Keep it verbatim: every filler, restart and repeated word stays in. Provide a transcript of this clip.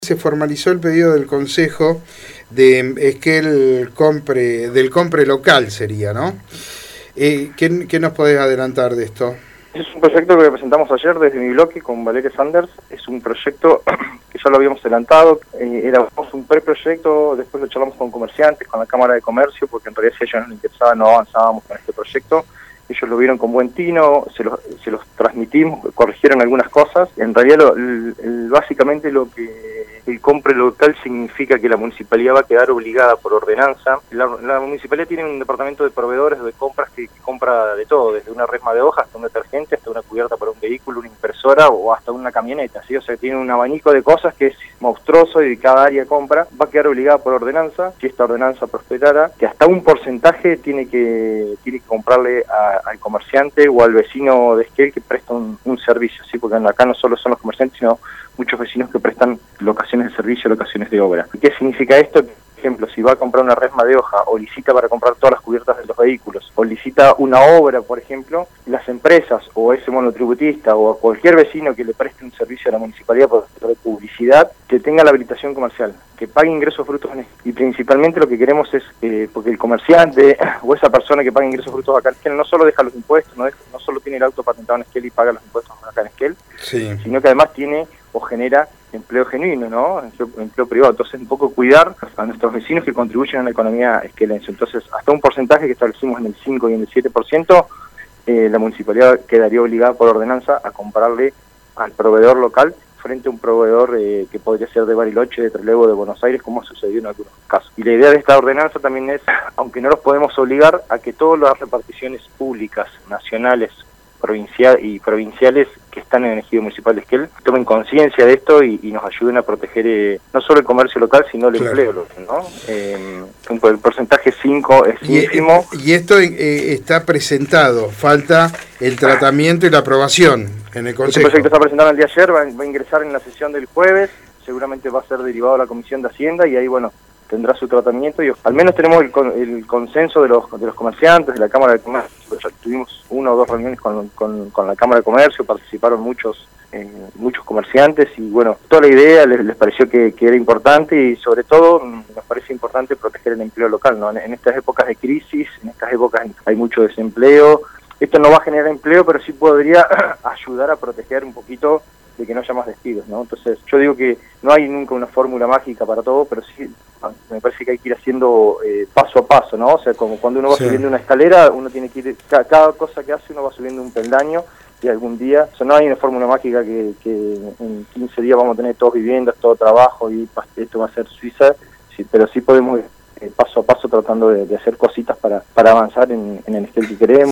Se formalizó el pedido del Consejo de Esquel compre, del compre local sería, ¿no? Eh, ¿qué, ¿Qué nos podés adelantar de esto? Es un proyecto que presentamos ayer desde mi bloque con Valeria Sanders. Es un proyecto que ya lo habíamos adelantado, eh, era un preproyecto, después lo charlamos con comerciantes, con la Cámara de Comercio, porque en realidad si a ellos no les interesaba no avanzábamos con este proyecto. Ellos lo vieron con buen tino, se los, se los transmitimos, corrigieron algunas cosas. En realidad, lo, el, el, básicamente lo que el compre local significa que la municipalidad va a quedar obligada por ordenanza. La, la municipalidad tiene un departamento de proveedores de compras que, que compra de todo, desde una resma de hojas hasta un detergente, hasta una cubierta para un vehículo, una impresora o hasta una camioneta, ¿sí? O sea, tiene un abanico de cosas que es monstruoso y cada área compra va a quedar obligada por ordenanza. Si esta ordenanza prosperara, que hasta un porcentaje tiene que, tiene que comprarle a al comerciante o al vecino de Esquel que presta un, un servicio, ¿sí? Porque acá no solo son los comerciantes, sino muchos vecinos que prestan locaciones de servicio, locaciones de obra. ¿Qué significa esto? Por ejemplo, si va a comprar una resma de hoja o licita para comprar todas las cubiertas de los vehículos o licita una obra, por ejemplo, las empresas o ese monotributista o a cualquier vecino que le preste un servicio a la municipalidad por publicidad, que tenga la habilitación comercial, que pague ingresos frutos en y principalmente lo que queremos es, eh, porque el comerciante o esa persona que paga ingresos frutos acá en Esquel no solo deja los impuestos, no, deja, no solo tiene el auto patentado en Esquel y paga los impuestos acá en Esquel, sí, sino que además tiene o genera empleo genuino, ¿no? Empleo, empleo privado. Entonces, un poco cuidar a nuestros vecinos que contribuyen a la economía esquelense. Entonces, hasta un porcentaje que establecimos en el cinco y en el siete por ciento, eh, la municipalidad quedaría obligada por ordenanza a comprarle al proveedor local frente a un proveedor eh, que podría ser de Bariloche, de Trelew, de Buenos Aires, como ha sucedido en algunos casos. Y la idea de esta ordenanza también es, aunque no los podemos obligar a que todas las reparticiones públicas, nacionales, provincial y provinciales que están en el ejido municipal de Esquel tomen conciencia de esto y, y nos ayuden a proteger eh, no solo el comercio local, sino el claro. empleo local, ¿no? Eh, el porcentaje cinco es ínfimo. Y, y esto eh, está presentado, falta el tratamiento y la aprobación en el Consejo. Este proyecto está presentado el día de ayer, va, va a ingresar en la sesión del jueves, seguramente va a ser derivado a la Comisión de Hacienda y ahí, bueno, tendrá su tratamiento y al menos tenemos el, el consenso de los de los comerciantes, de la Cámara de Comercio. Ya tuvimos una o dos reuniones con, con, con la Cámara de Comercio, participaron muchos eh, muchos comerciantes y bueno, toda la idea les, les pareció que, que era importante y sobre todo nos parece importante proteger el empleo local, ¿no? En, en estas épocas de crisis, en estas épocas hay mucho desempleo. Esto no va a generar empleo, pero sí podría ayudar a proteger un poquito de que no haya más despidos, ¿no? Entonces, yo digo que no hay nunca una fórmula mágica para todo, pero sí me parece que hay que ir haciendo eh, paso a paso, ¿no? O sea, como cuando uno va sí. subiendo una escalera, uno tiene que ir, cada, cada cosa que hace uno va subiendo un peldaño y algún día, o sea, no hay una fórmula mágica que, que en quince días vamos a tener todos viviendas, todo trabajo y esto va a ser Suiza, sí, pero sí podemos ir eh, paso a paso tratando de, de hacer cositas para, para avanzar en, en el Esquel que queremos.